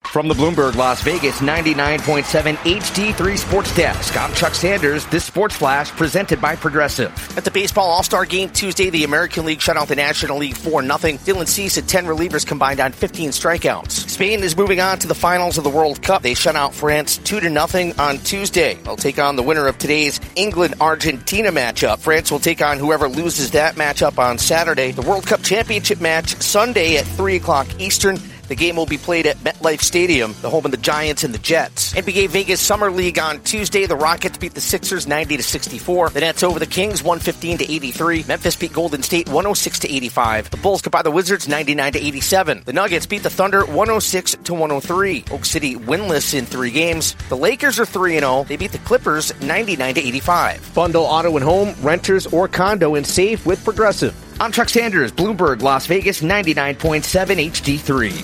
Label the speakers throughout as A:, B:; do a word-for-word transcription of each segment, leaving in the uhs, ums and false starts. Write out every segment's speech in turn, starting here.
A: From the Bloomberg Las Vegas ninety-nine point seven H D three Sports Desk, I'm Chuck Sanders. This Sports Flash presented by Progressive.
B: At the Baseball All-Star Game Tuesday, the American League shut out the National League four nothing. Dylan Cease had ten relievers combined on fifteen strikeouts. Spain is moving on to the finals of the World Cup. They shut out France two to nothing on Tuesday. They'll take on the winner of today's England-Argentina matchup. France will take on whoever loses that matchup on Saturday. The World Cup Championship match Sunday at three o'clock Eastern. The game will be played at MetLife Stadium, the home of the Giants and the Jets. N B A Vegas Summer League on Tuesday. The Rockets beat the Sixers ninety to sixty-four. The Nets over the Kings one fifteen to eighty-three. Memphis beat Golden State one oh six to eighty-five. The Bulls got by the Wizards ninety-nine to eighty-seven. The Nuggets beat the Thunder one oh six to one oh three. Oak City winless in three games. The Lakers are three and oh. They beat the Clippers ninety-nine to eighty-five.
A: Bundle auto and home, renters or condo, and save with Progressive. I'm Chuck Sanders, Bloomberg Las Vegas ninety-nine point seven H D three.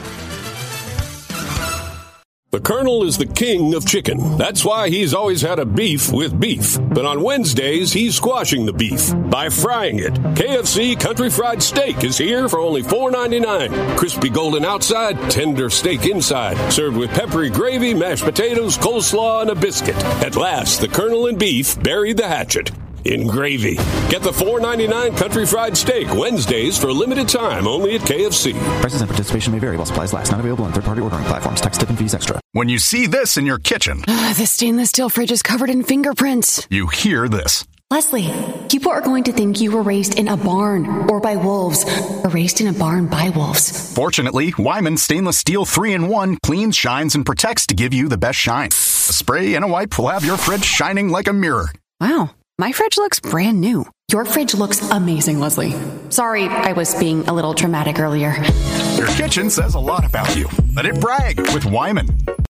C: The Colonel is the king of chicken. That's why he's always had a beef with beef. But on Wednesdays, he's squashing the beef by frying it. K F C Country Fried Steak is here for only four ninety-nine. Crispy golden outside, tender steak inside. Served with peppery gravy, mashed potatoes, coleslaw, and a biscuit. At last, the Colonel and beef buried the hatchet in gravy. Get the four ninety-nine Country Fried Steak Wednesdays for a limited time only at K F C.
D: Prices and participation may vary while supplies last. Not available on third-party ordering platforms. Tax, tip, and fees extra.
E: When you see this in your kitchen,
F: uh, the stainless steel fridge is covered in fingerprints.
E: You hear this.
F: Leslie, people are going to think you were raised in a barn or by wolves or raised in a barn by wolves.
E: Fortunately, Wyman Stainless Steel three in one cleans, shines, and protects to give you the best shine. A spray and a wipe will have your fridge shining like a mirror.
F: Wow. My fridge looks brand new. Your fridge looks amazing, Leslie. Sorry, I was being a little dramatic earlier.
E: Your kitchen says a lot about you. Let it brag with Wyman.